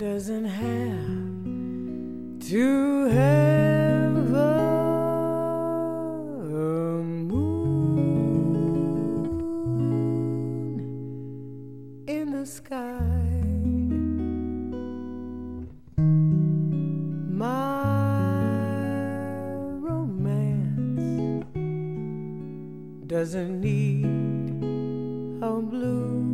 doesn't have to have a moon in the sky. My romance doesn't need a blue